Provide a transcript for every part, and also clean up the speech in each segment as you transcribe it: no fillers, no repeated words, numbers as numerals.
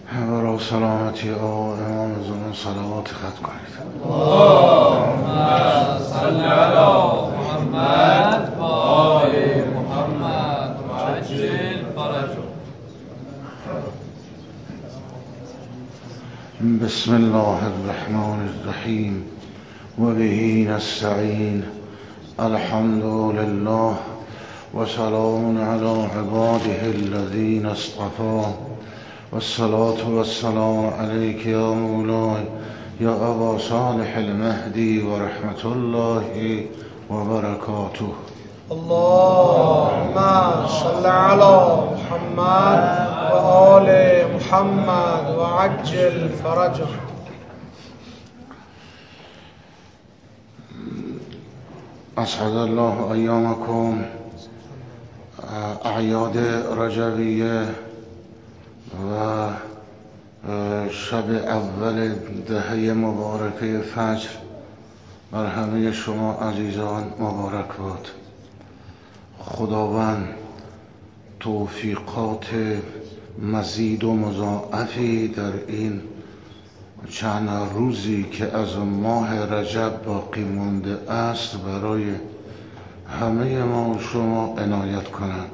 برای سلامتی امام زمان صلوات خط کنید. اللهم صل علی محمد و آل محمد و عجل فرجه. بسم الله الرحمن الرحیم و به نستعین. الحمد لله و سلام علی عباده الذین اصطفى والصلاة والسلام عليك يا مولاي يا أبا صالح المهدي ورحمة الله وبركاته. اللهم صل على محمد وآل محمد وعجل فرجه. أسعد الله أيامكم. اعیاد رجبیه و شب اول دهه مبارکه فجر بر همه شما عزیزان مبارک باد. خداوند توفیقات مزید و مضاعفی در این چند روزی که از ماه رجب باقی مانده است برای همه ما و شما عنایت کند.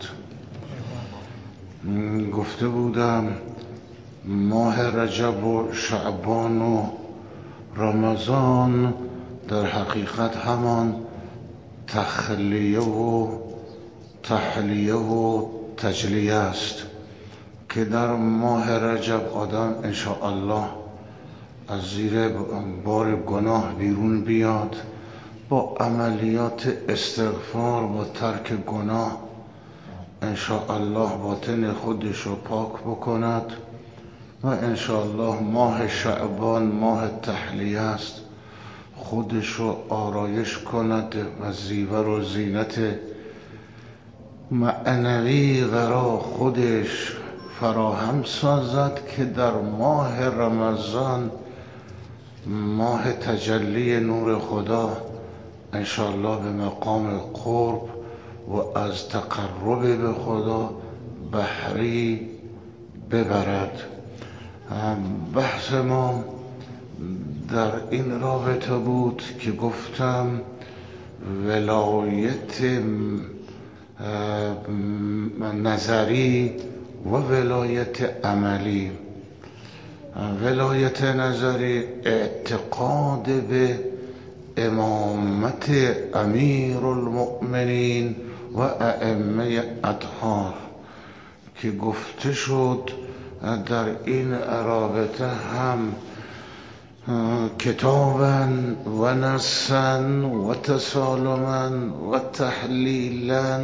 گفته بودم ماه رجب و شعبان و رمضان در حقیقت همان تخلیه و تحلیه و تجلیه است که در ماه رجب آدم انشاءالله از زیر بار گناه بیرون بیاد، با عملیات استغفار و ترک گناه انشاءالله باطن خودش رو پاک بکند و انشاءالله ماه شعبان ماه تحلیه است، خودش رو آرایش کند و زیور و زینت معنوی برای خودش فراهم سازد که در ماه رمضان ماه تجلی نور خدا انشاءالله به مقام قرب و از تقرب به خدا بهری ببرد. بحث ما در این رابطه بود که گفتم ولایت نظری و ولایت عملی. ولایت نظری اعتقاد به امامت امیر المؤمنین و ائمه اطهار که گفته شد در این رابطه هم کتابا و نصا و تسالما و تحلیلا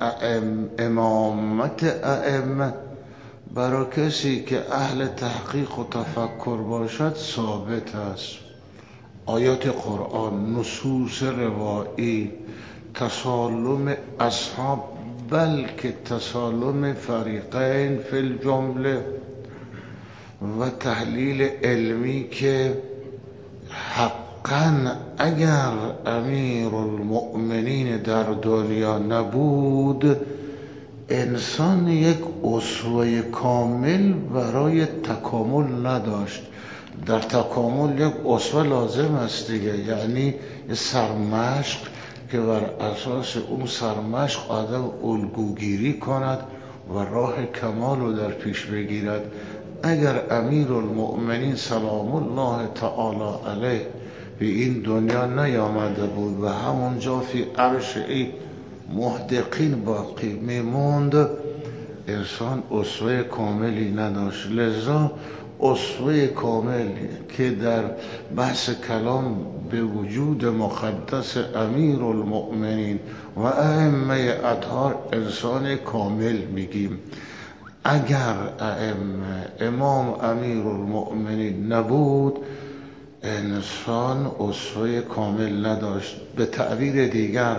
امامت ائمه برای کسی که اهل تحقیق و تفکر باشد ثابت است. آیات قرآن، نصوص روایی، تسالم اصحاب، بلکه تسالم فریقین فی الجمله و تحلیل علمی که حقا اگر امیر المؤمنین در دنیا نبود انسان یک اسوه کامل برای تکامل نداشت. در تکامل یک اسوه لازم است دیگه، یعنی سرمشق که بر اساس اون سرمشق آدم الگوگیری کند و راه کمال رو در پیش بگیرد. اگر امیر المؤمنین سلام الله تعالی علیه به این دنیا نیامده بود و همونجا فی عرشه محدقین باقی میموند انسان اسوه کاملی نداشت. لذا اسوه کامل که در بحث کلام به وجود مقدس امیر المؤمنین و ائمه اطهار انسان کامل میگیم. اگر امام امیر المؤمنین نبود انسان اسوه کامل نداشت. به تعبیر دیگر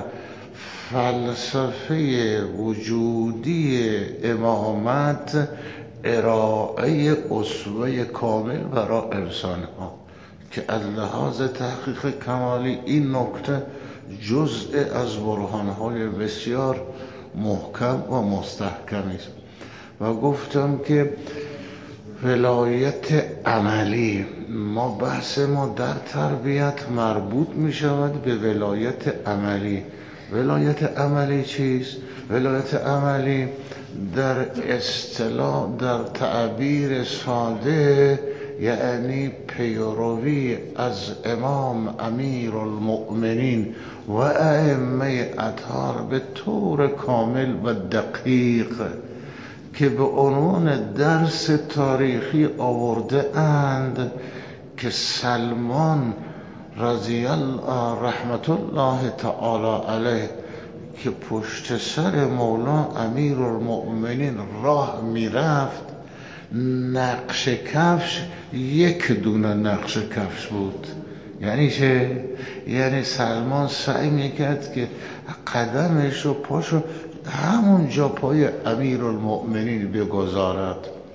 فلسفه وجودی امامت ارائه اسوه کامل برای انسان ها که از لحاظ تحقیق کمالی این نکته جزء از برهانهای بسیار محکم و مستحکمی است. و گفتم که ولایت عملی. ما بحث ما در تربیت مربوط می شود به ولایت عملی. ولایت عملی چیست؟ ولایت عملی در اصطلاح، در تعبیر ساده، یعنی پیروی از امام امیر المؤمنین و ائمه اطهار به طور کامل و دقیق که به عنوان درس تاریخی آورده اند که سلمان رضی الله رحمت الله تعالی علیه که پشت سر مولا امیر المؤمنین راه میرفت، نقش کفش یک دونه نقش کفش بود. یعنی چه؟ یعنی سلمان سعی میکرد که قدمش و پاشو همون جا پای امیر المؤمنین بگذارد.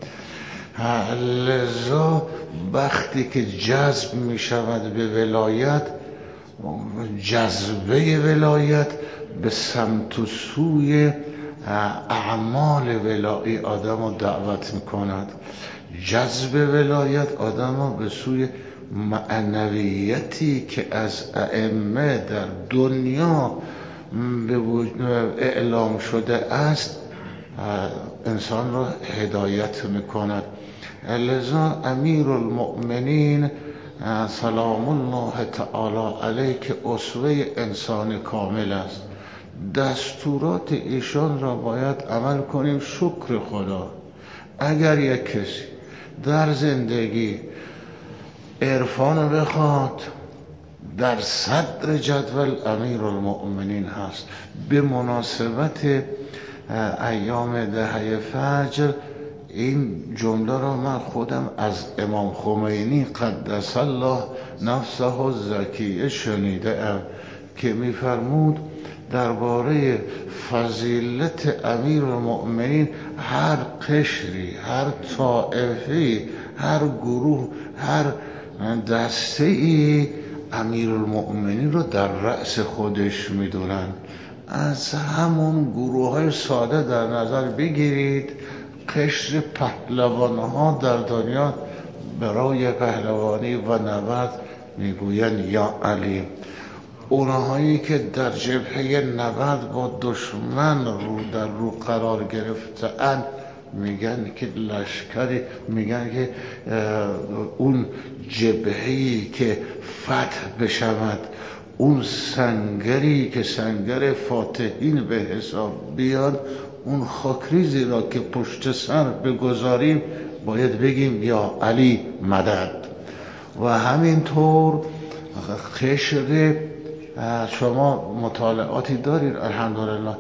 لذا وقتی که جذب می شود به ولایت، جذبه ولایت به سمت و سوی اعمال ولایی آدم رو دعوت می کند. جذب ولایت آدم رو به سوی معنویتی که از ائمه در دنیا اعلام شده است انسان را هدایت میکند. لذا امیر المؤمنین سلام الله تعالی علیه که اسوه انسان کامل است، دستورات ایشان را باید عمل کنیم. شکر خدا اگر یک کسی در زندگی عرفان بخواد، در صدر جدول امیر المؤمنین هست. به مناسبت ایام دهه فجر این جمله را من خودم از امام خمینی قدس الله نفسه الزکیه شنیده ام که میفرمود درباره فضیلت امیر المؤمنین هر قشری، هر طائفی، هر گروه، هر دسته‌ای امیر المؤمنین رو در رأس خودش میدونن. از همون گروه های ساده در نظر بگیرید، قشر پهلوان ها در دنیا برای پهلوانی و نبرد میگوین یا علی. اونهایی که در جبهه نبرد با دشمن رو قرار گرفتن میگن که لشکری، میگن که اون جبهه‌ای که فتح بشود، اون سنگری که سنگر فاتحین به حساب بیاد، اون خاکریزی را که پشت سر بگذاریم باید بگیم یا علی مدد. و همینطور قشر شما مطالعاتی دارید الحمدلله،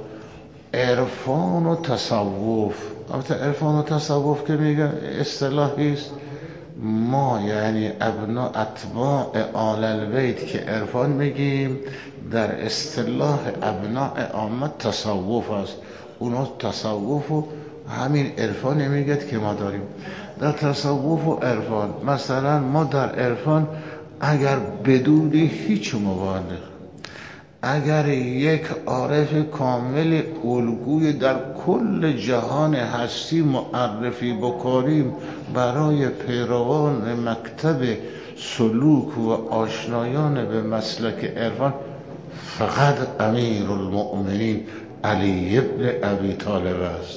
عرفان و تصوف. البته عرفان و تصوف که میگن اصطلاحی است، ما یعنی اتباع آل البیت که عرفان میگیم، در اصطلاح ابناء عامه تصوف است. اونا تصوف و همین عرفان میگد که ما داریم. در تصوف و عرفان مثلا ما در عرفان اگر بدون هیچ مبالغه، اگر یک عارف کامل الگوی در کل جهان هستی معرفی بکنیم برای پیروان مکتب سلوک و آشنایان به مسلک عرفان، فقط امیر المؤمنین علی ابن ابی طالب است.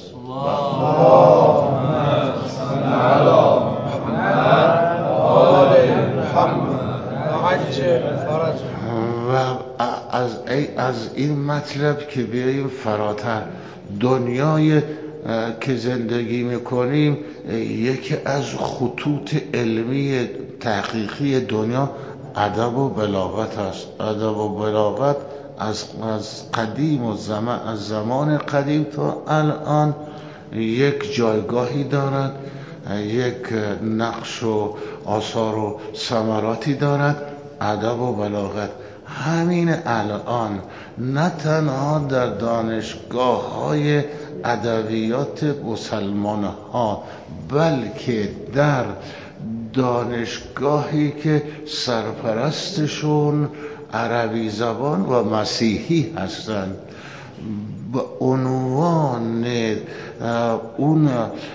اللهم صل علی محمد و آل محمد و عجل فرجه. و از این مطلب که بیاییم فراتر، دنیای که زندگی میکنیم یکی از خطوط علمی تحقیقی دنیا ادب و بلاغت است. ادب و بلاغت از قدیم و از زمان قدیم تا الان یک جایگاهی دارد، یک نقش و آثار و ثمراتی دارد. ادب و بلاغت همین الان نه تنها در دانشگاه‌های ادبیات مسلمان ها، بلکه در دانشگاهی که سرپرستشون عربی زبان و مسیحی هستند، به عنوان اون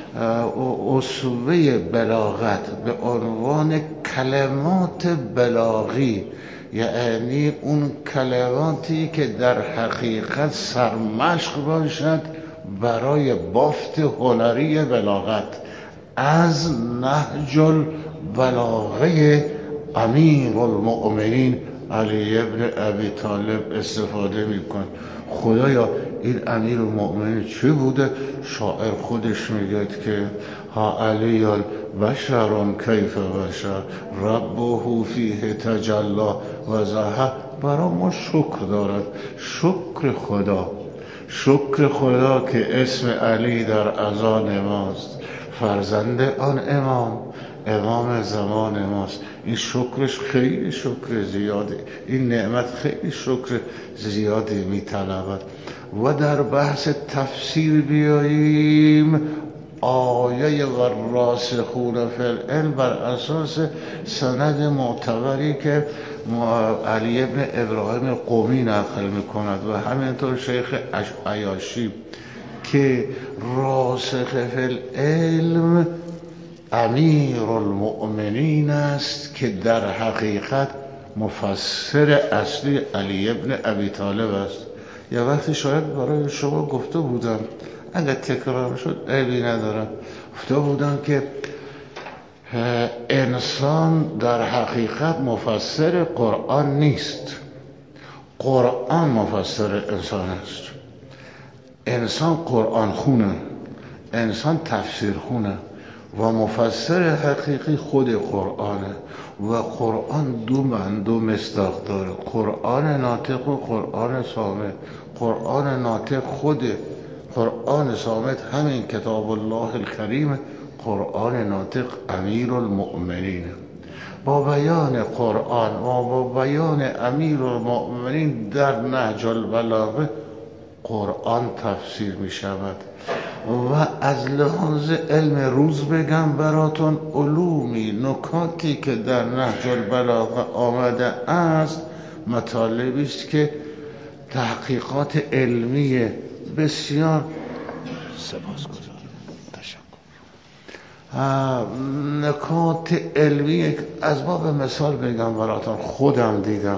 اسوه بلاغت، به عنوان کلمات بلاغی، یعنی اون کلماتی که در حقیقت سرمشق باشد برای بافت هنری بلاغت، از نهج البلاغه امیر المؤمنین علی ابن ابی طالب استفاده میکن. خدایا این امیر المؤمنین چه بوده؟ شاعر خودش میگه که ها علی بشر کیف بشر ربه فیه تجلا و زهر. برای ما شکر دارد، شکر خدا که اسم علی در اذان ماست، فرزند آن امام زمان ماست. این شکرش خیلی شکر زیاده، این نعمت خیلی شکر زیاده میطلبد. و در بحث تفسیر بیاییم، آیه و راسخون فی العلم بر اساس سند معتبری که علی ابن ابراهیم قمی نقل میکند و همینطور شیخ عیاشی که راسخ فی العلم امیر المؤمنین است که در حقیقت مفسر اصلی علی ابن ابی طالب است. یه وقتی شاید برای شما گفته بودم، اگر تکرار شد عیبی ندارم، گفته بودم که انسان در حقیقت مفسر قرآن نیست، قرآن مفسر انسان است. انسان قرآن خونه، انسان تفسیر خونه و مفسر حقیقی خود قرآنه. و قرآن دو مصداق داره، قرآن ناطق و قرآن صامت. قرآن ناطق خوده، قرآن صامت همین کتاب الله الکریم. قرآن ناطق امیر المؤمنین. با بیان قرآن و با بیان امیر المؤمنین در نهج البلاغه قرآن تفسیر می شود. و از لحاظ علم روز بگم براتون، علومی نکاتی که در نهج البلاغه آمده است مطالبی است که تحقیقات علمی بسیار نکات علمی از باب مثال بگم براتون، خودم دیدم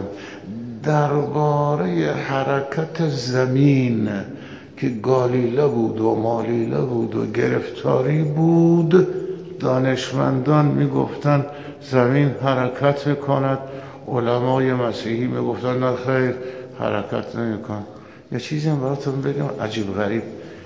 درباره حرکت زمین که گالیله بود و مالیله بود و گرفتاری بود، دانشمندان میگفتن زمین حرکت میکند، علمای مسیحی میگفتن نه خیر حرکت نمیکن. یه چیزی هم براتون بگم عجیب غریب،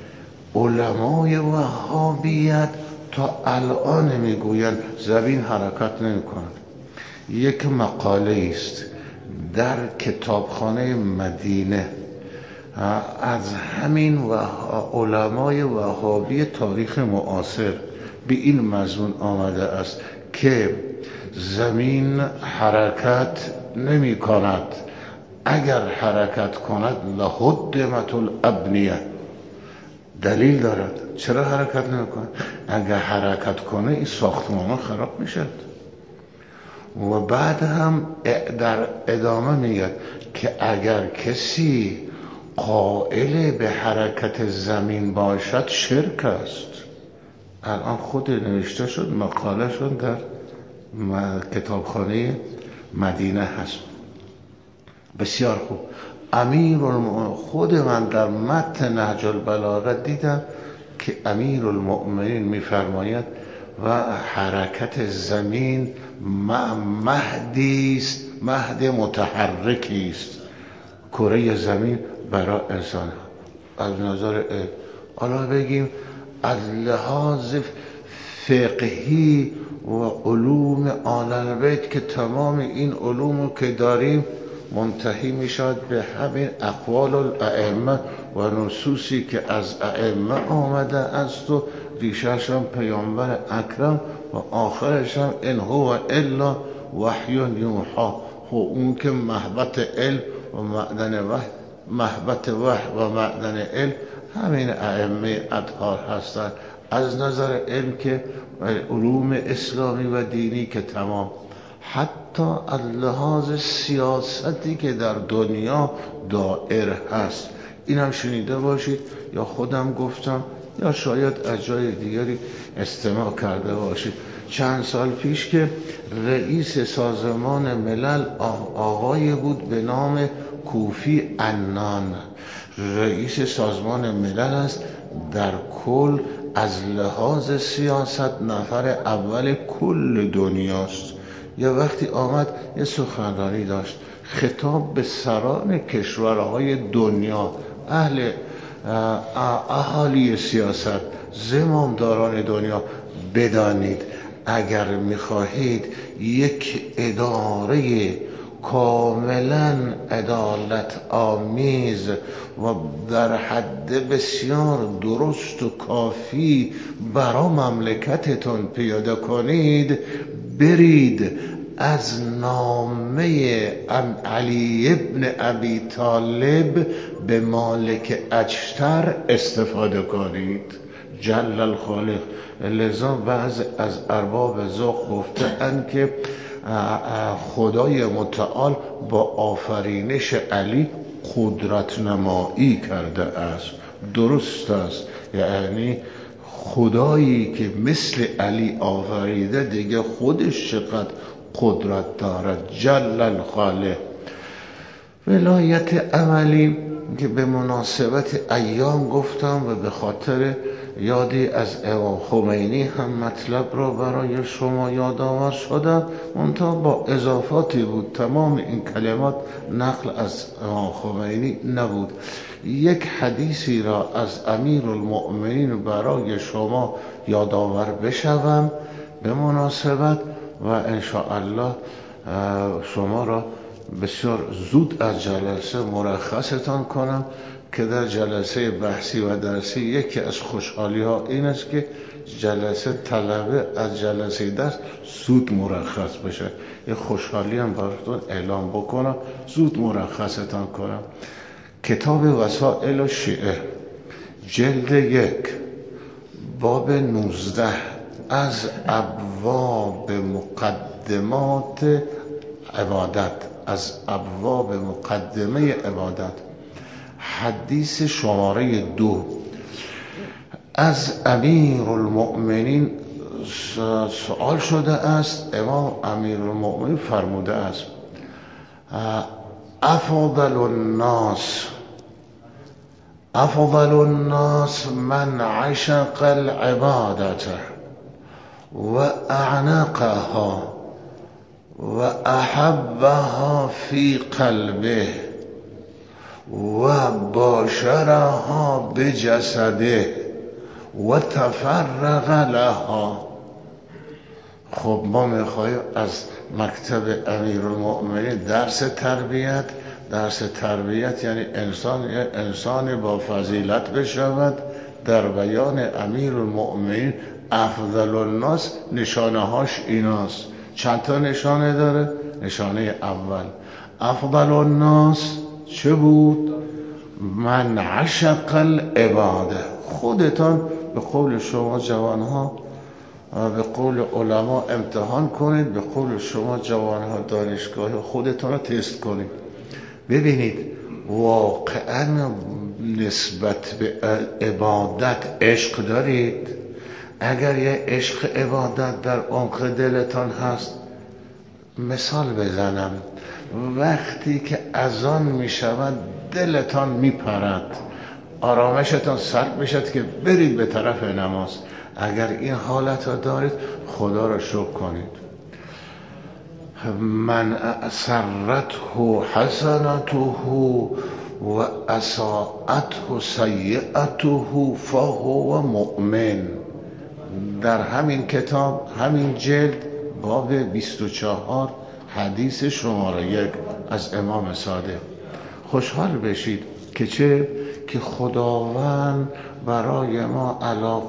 علمای وهابیت تا الان میگوین زمین حرکت نمیکند. یک مقاله است در کتابخانه مدینه از همین علمای وهابی تاریخ معاصر به این مضمون آمده است که زمین حرکت نمی کند، اگر حرکت کند لهدمت الابنیه. دلیل دارد چرا حرکت نمی کند؟ اگر حرکت کنه این ساختمان خراب میشد. و بعد هم در ادامه میگه که اگر کسی قائل به حرکت زمین باشد شرک است. الان خود نوشته شد، مقاله شد در کتابخانه مدینه هست. بسیار خوب. خود من در متن نهج البلاغه دیدم که امیر المؤمنین میفرماید و حرکت زمین مهدی است، مهد متحرکی است، کره زمین برای انسان. از نظر حالا بگیم از لحاظ فقهی و علوم آل البیت که تمام این علوم که داریم منتهی می شود به همین اقوال الائمه و نصوصی که از ائمه آمده است و ریشش هم پیامبر اکرم و آخرش هم ان هو الا وحی یوحی. اون که محبت علم و معدن وحی، محبت وحی و معدن علم همین ائمه اطهار هستند. از نظر علم که علوم اسلامی و دینی که تمام. حتی از لحاظ سیاستی که در دنیا دائر هست. اینم شنیده باشید یا خودم گفتم یا شاید از جای دیگری استماع کرده باشید. چند سال پیش که رئیس سازمان ملل آقای بود به نام کوفی عنان، رئیس سازمان ملل است، در کل از لحاظ سیاست نفر اول کل دنیاست. یه وقتی آمد یه سخنرانی داشت، خطاب به سران کشورهای دنیا، اهالی سیاست، زمامداران دنیا، بدانید اگر میخواهید یک اداره کاملا عدالت آمیز و در حد بسیار درست و کافی برای مملکتتون پیاده کنید، برید از نامه علی ابن ابی طالب به مالک اجتر استفاده کنید. جل الخالق. لذا بعض از ارباب ذوق گفتند که خدای متعال با آفرینش علی قدرت نمایی کرده است. درست است، یعنی خدایی که مثل علی آفریده دیگه خودش چقدر قدرت دارد. جل الخالق. ولایت عملی که به مناسبت ایام گفتم و به خاطر یادی از امام خمینی هم مطلب را برای شما یادآور شدم، منتها با اضافاتی بود، تمام این کلمات نقل از امام خمینی نبود. یک حدیثی را از امیرالمؤمنین برای شما یادآور بشوم به مناسبت و انشاءالله شما را بسیار زود از جلسه مرخصتان کنم که در جلسه بحثی و درسی یکی از خوشحالی ها این است که جلسه طلبه از جلسه درس زود مرخص بشه. یه خوشحالی هم براتون اعلام بکنم، زود مرخصتان کنم. کتاب وسائل الشیعه جلد 1 باب 19 از ابواب مقدمات عبادت، از ابواب مقدمه عبادت، حدیث شماره 2 از امیرالمؤمنین سوال شده است. امام امیرالمؤمنین فرموده است افضل الناس من عشق العبادة و اعنقها و احبها فی قلبه و باشرها بجسده و تفرغ لها. خب ما میخوایم از مکتب امیرالمؤمنین درس تربیت یعنی انسان با فضیلت بشود. در بیان امیرالمؤمنین افضل الناس نشانه هاش ایناست. چند تا نشانه داره؟ نشانه اول افضل الناس چه بود؟ من عشق العباده. خودتان به قول شما جوانها به قول علما امتحان کنید، به قول شما جوانها دانشگاه خودتان رو تست کنید، ببینید واقعا نسبت به عبادت عشق دارید. اگر یه عشق عبادت در عمق دلتان هست، مثال بزنم، وقتی که اذان می شود دلتان می پرد، آرامشتان سلب میشد که برید به طرف نماز. اگر این حالت را دارید خدا را شکر کنید. من سرته حسنته و اساءته سیئته فهو مؤمن. در همین کتاب، همین جلد، باب 24 حدیث شماره 1 از امام صادق. خوشحال بشید که چه؟ که خداوند برای ما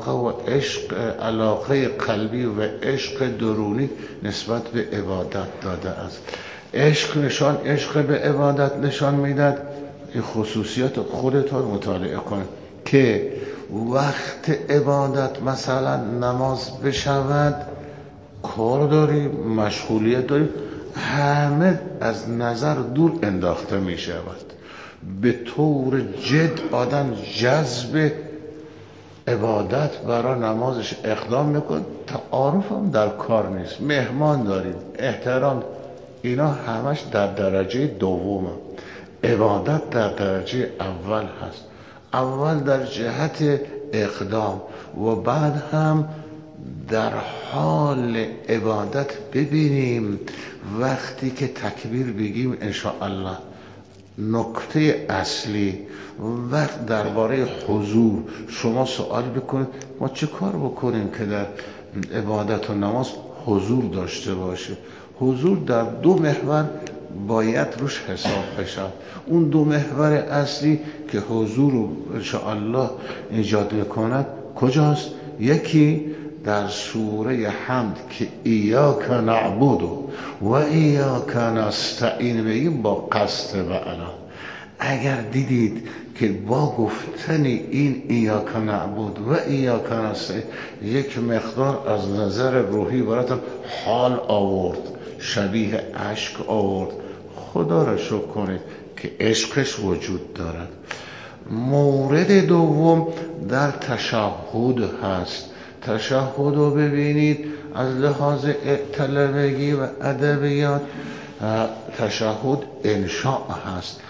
علاقه قلبی و عشق درونی نسبت به عبادت داده است. عشق به عبادت نشان میداد. این خصوصیات خودتان مطالعه کنید که وقت عبادت مثلا نماز بشود، کار داریم، مشغولیت داریم، همه از نظر دور انداخته می شود. به طور جد آدم جذب عبادت برای نمازش اقدام میکنه. تعارف هم در کار نیست، مهمان داریم، احترام، اینا همش در درجه دومه. عبادت در درجه اول هست. اول در جهت اقدام و بعد هم در حال عبادت ببینیم وقتی که تکبیر بگیم انشاءالله. نکته اصلی وقت درباره حضور شما سوال بکنید ما چه کار بکنیم که در عبادت و نماز حضور داشته باشه. حضور در دو محور باید روش حساب بشه. اون دو محور اصلی که حضور رو انشاءالله ایجاد میکند کجاست؟ یکی در سوره حمد که ایاک نعبد و ایاک نستعین بگیم با قصد و علا. اگر دیدید که با گفتن این ایاک نعبد و ایاک نستعین یک مقدار از نظر روحی براتون حال آورد، شبیه عشق آورد، خدا را شکر کنید که عشقش وجود دارد. مورد دوم در تشهد هست. تشهد رو ببینید از لحاظ طلبگی و ادبیات تشهد انشاء هست.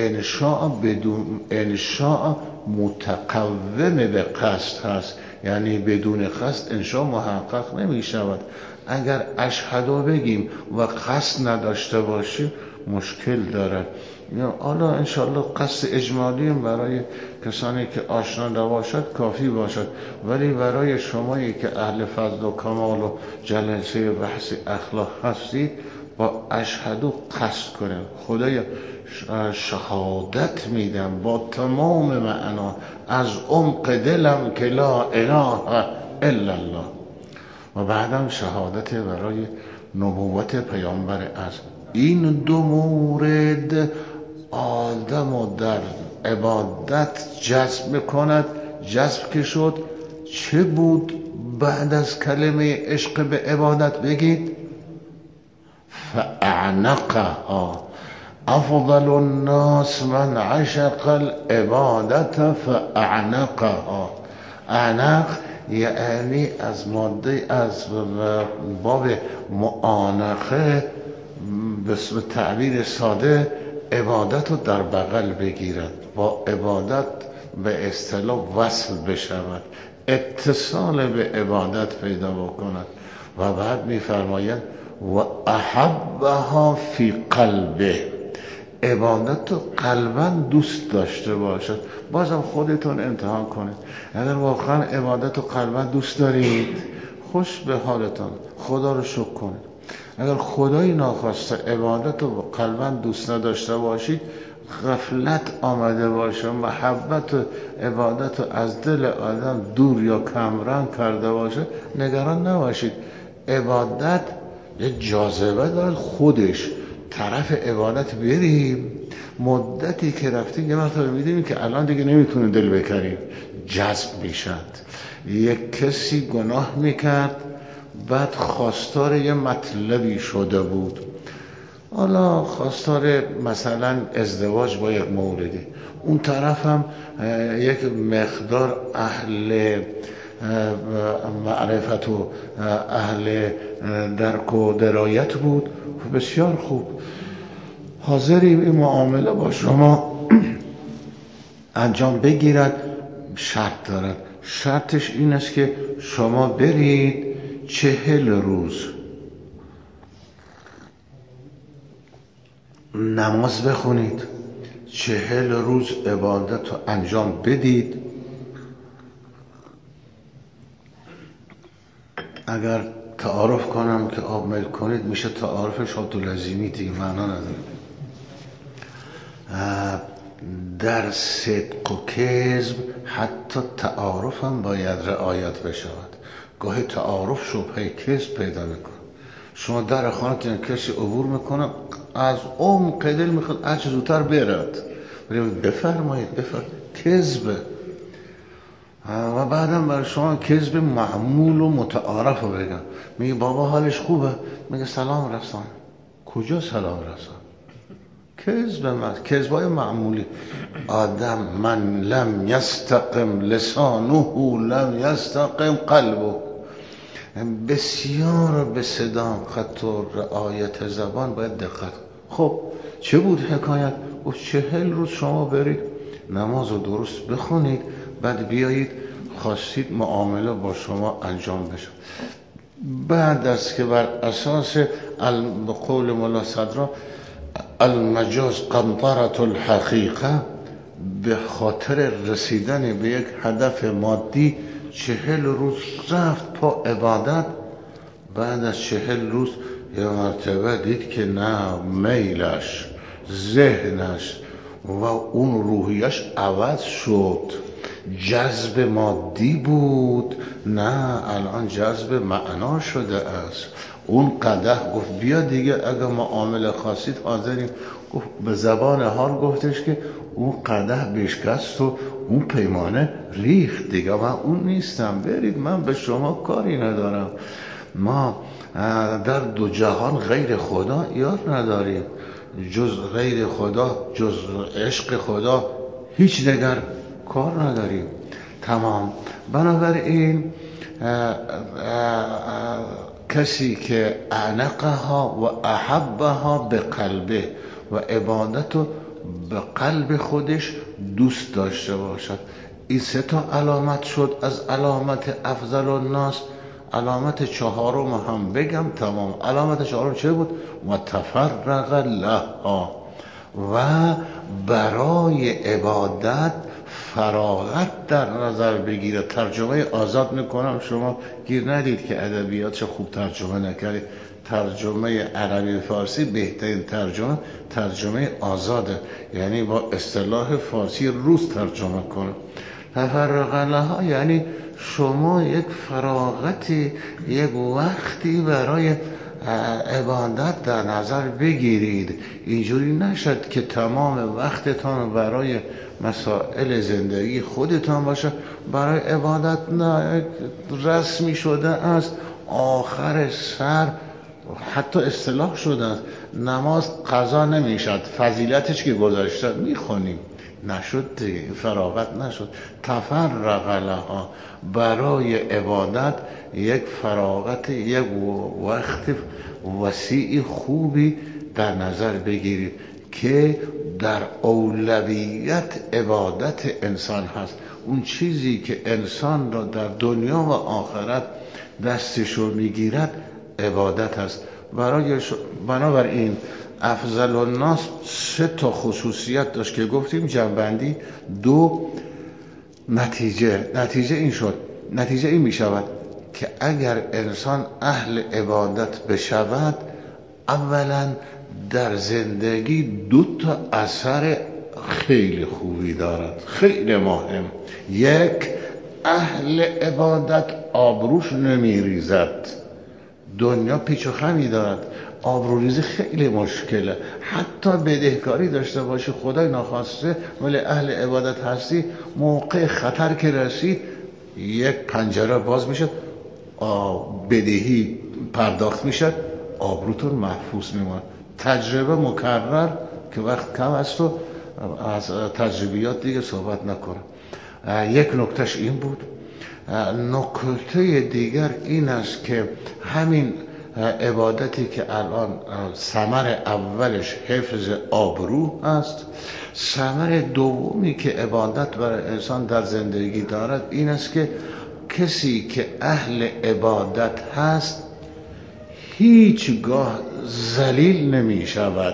انشاء متقوم به قصد هست، یعنی بدون قصد انشاء محقق نمی شود. اگر اشهدو بگیم و قصد نداشته باشیم مشکل دارد. حالا انشاءالله قصد اجمالی برای کسانی که آشنا نباشد کافی باشد، ولی برای شمایی که اهل فضل و کمال و جلسه بحث اخلاق هستید با اشهدو قصد کنید. خدایا شهادت میدم با تمام معنا از عمق دلم که لا اله الا الله. و بعدم شهادت برای نبوت پیامبر از این دو مورد آدم رو در عبادت جذب میکند. جذب که شد چه بود بعد از کلمه عشق به عبادت بگید؟ فاعنقها افضل الناس من عشق العبادت فاعنقها. اعنق یعنی از ماده از باب معانقه به تعبیر ساده عبادت رو در بغل بگیرد، با عبادت به اصطلاح وصل بشود، اتصال به عبادت پیدا بکند. و بعد میفرماید و احبها فی قلبه، عبادت رو قلباً دوست داشته باشد. بازم خودتون امتحان کنید. اگر واقعا عبادت رو قلباً دوست دارید خوش به حالتون، خدا رو شکر کنید. اگر خدای ناخواسته عبادت رو قلباً دوست نداشته باشید، غفلت آمده باشه، محبت عبادت رو از دل آدم دور یا کمرنگ کرده باشه، نگران نباشید. عبادت یه جاذبه داره خودش. طرف عبادت بریم، مدتی که رفتیم یه مرتبه میدیم که الان دیگه نمیتونه دل بکریم، جذب میشد. یک کسی گناه میکرد بعد خواستار یه مطلبی شده بود، حالا خواستار مثلا ازدواج با یک موردی، اون طرف هم یک مقدار اهل معرفت و اهل درک و درایت بود، بسیار خوب، حاضریم این معامله با شما انجام بگیرد. شرط دارد. شرطش این است که شما برید 40 روز نماز بخونید، 40 روز عبادت رو انجام بدید. اگر تعارف کنم که آب میل کنید میشه تعارف شاتولزیمی، دیگه معنا نداره. در صدق و کذب حتی تعارف هم باید رعایت بشود. گاهی تعارف شبهه کذب پیدا میکنه. شما در خانه‌تون کسی عبور میکنه از عمق دل میخواد هرچه زودتر برد، ولی بفرمایید کذب. و بعدم برای شما کذب معمول و متعارف رو بگم. میگه بابا حالش خوبه، میگه سلام رسان. کجا سلام رسان؟ کذبای معمولی. آدم من لم یستقم لسانه لم یستقم قلبه. بسیار به صدام خط و رعایت زبان باید دقت. خب چه بود حکایت؟ گفت 40 روز شما برید نماز رو درست بخونید، بعد بیایید خواستید معامله با شما انجام بشه. بعد از که بر اساس قول مولا صدرا المجاز قنطرة الحقیقه، به خاطر رسیدن به یک هدف مادی 40 روز رفت پا عبادت. بعد از 40 روز یه مرتبه دید که نه، میلش، ذهنش و اون روحیش عوض شد. جذب مادی بود، نه الان جذب معنا شده است. اون قدح گفت بیا دیگه اگه معامله خواستید حاضریم. گفت به زبان حال گفتش که اون قدح بشکست و اون پیمانه ریخت دیگه، من اون نیستم، برید، من به شما کاری ندارم. ما در دو جهان غیر خدا یار نداریم، جز غیر خدا، جز عشق خدا هیچ دگر کار نداریم. تمام. بنابراین کسی که اعنقها و احبها به قلبه و عبادتو به قلب خودش دوست داشته باشد. این 3 علامت شد از علامت افضل الناس. علامت 4 هم بگم تمام. علامت 4 چه بود؟ و تفرغ لها، و برای عبادت فراغت در نظر بگیره. ترجمه آزاد میکنم، شما گیر ندید که ادبیات چه خوب ترجمه نکردید. ترجمه عربی فارسی بهترین ترجمه آزاده، یعنی با اصطلاح فارسی روز ترجمه کنه. تفرغ لها یعنی شما یک فراغتی، یک وقتی برای عبادت در نظر بگیرید. اینجوری نشد که تمام وقتتان برای مسائل زندگی خودتان باشه. برای عبادت نه، رسمی شده است، آخر سر حتی اصطلاح شده است نماز قضا نمیشد، فضیلتش که گذاشته میخونیم، نشد دیگه، فراغت نشد. تفرغ لها، برای عبادت یک فراغت، یک وقت وسیع خوبی در نظر بگیرید که در اولویت عبادت انسان هست. اون چیزی که انسان را در دنیا و آخرت دستشو میگیرد عبادت هست. بنابراین افضل الناس 3 خصوصیت داشت که گفتیم جنبندی. 2 نتیجه این شد. نتیجه این می شود که اگر انسان اهل عبادت بشود، اولا در زندگی 2 اثر خیلی خوبی دارد، خیلی مهم. 1، اهل عبادت آبروش نمی ریزد. دنیا پیچ و خمی دارد، آبروریزی خیلی مشکله. حتی بدهکاری داشته باشی خدای ناخواسته، ولی اهل عبادت هستی، موقع خطر که رسید یک پنجره باز میشه، بدهی پرداخت میشه، آبروتون محفوظ میمونه. تجربه مکرر که وقت کم است و از تجربیات دیگه صحبت نکنم. یک نکتهش این بود. نکته دیگر این است که همین عبادتی که الان ثمر اولش حفظ آبرو است، ثمر دومی که عبادت برای انسان در زندگی دارد این است که کسی که اهل عبادت هست هیچگاه ذلیل نمی شود.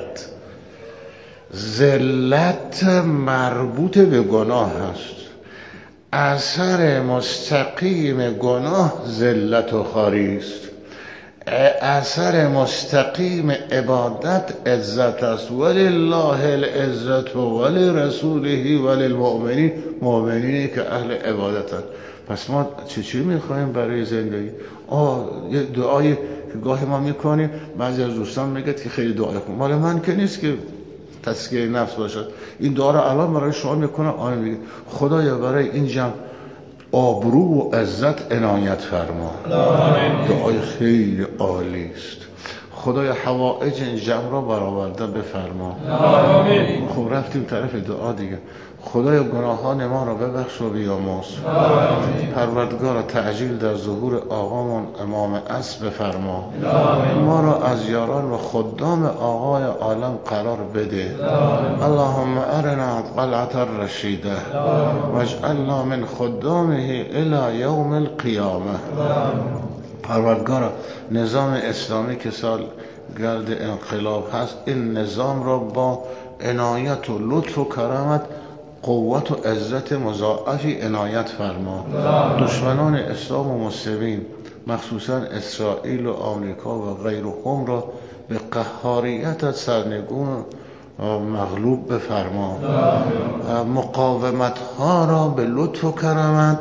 ذلت مربوط به گناه است. اثر مستقیم گناه ذلت و خواری است. اثر مستقیم عبادت عزت است. ولله العزت ولرسوله وللمؤمنین، مؤمنینی که اهل عبادت هست. پس ما چی میخوایم برای زندگی؟ یه دعایی که گاهی ما میکنیم، بعضی از دوستان میگه که خیلی دعای کن، مال من که نیست که تزکیه نفس باشد. این دعا رو الان برای شما میکنم. میگه خدایا برای این جمع آبرو و عزت عنایت فرما. دعای خیلی عالی است. خدای حوائج این جمع را برآورده بفرما. خب رفتیم طرف دعا دیگه. خدای گناهان ما را ببخش و بیامرز. پروردگار تعجیل در ظهور آقامون امام عصر بفرما. ما را از یاران و خدام آقای عالم قرار بده. اللهم ارنا قلعة الرشیده واجعلنا من خدامه الى یوم القیامه. پروردگار نظام اسلامی که سال گرد انقلاب هست، این نظام را با عنایت و لطف و کرامت، قوت و عزت مضاعفی عنایت فرما. دشمنان اسلام و مسلمین مخصوصا اسرائیل و آمریکا و غیرهم را به قهاریت سرنگون و مغلوب بفرما. مقاومت ها را به لطف و کرامت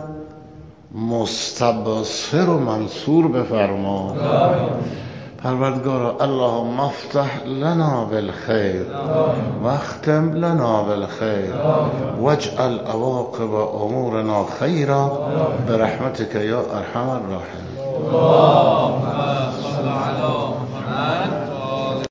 مستبصر و منصور بفرما. پروردگارا اللهم افتح لنا بالخیر واختم لنا بالخیر واجعل عواقب امورنا خیرا برحمتك یا ارحم الراحمین. اللهم صل علی